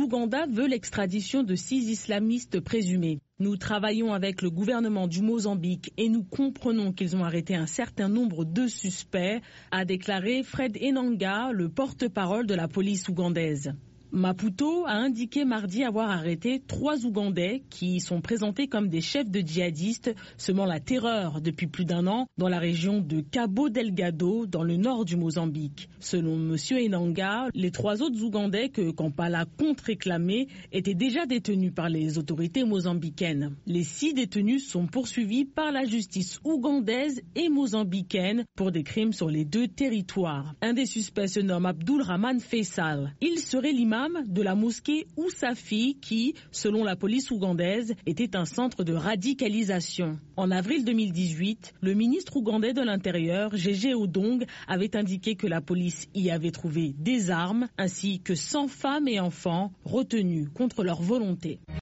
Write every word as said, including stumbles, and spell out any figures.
L'Ouganda veut l'extradition de six islamistes présumés. Nous travaillons avec le gouvernement du Mozambique et nous comprenons qu'ils ont arrêté un certain nombre de suspects, a déclaré Fred Enanga, le porte-parole de la police ougandaise. Maputo a indiqué mardi avoir arrêté trois Ougandais qui sont présentés comme des chefs de djihadistes semant la terreur depuis plus d'un an dans la région de Cabo Delgado, dans le nord du Mozambique. Selon M. Enanga, les trois autres Ougandais que Kampala compte réclamer étaient déjà détenus par les autorités mozambicaines. Les six détenus sont poursuivis par la justice ougandaise et mozambicaine pour des crimes sur les deux territoires. Un des suspects se nomme Abdul Rahman Faisal. Il serait l'imam de la mosquée Ousafi qui, selon la police ougandaise, était un centre de radicalisation. En avril deux mille dix-huit, le ministre ougandais de l'Intérieur, Gégé Odong, avait indiqué que la police y avait trouvé des armes ainsi que cent femmes et enfants retenus contre leur volonté.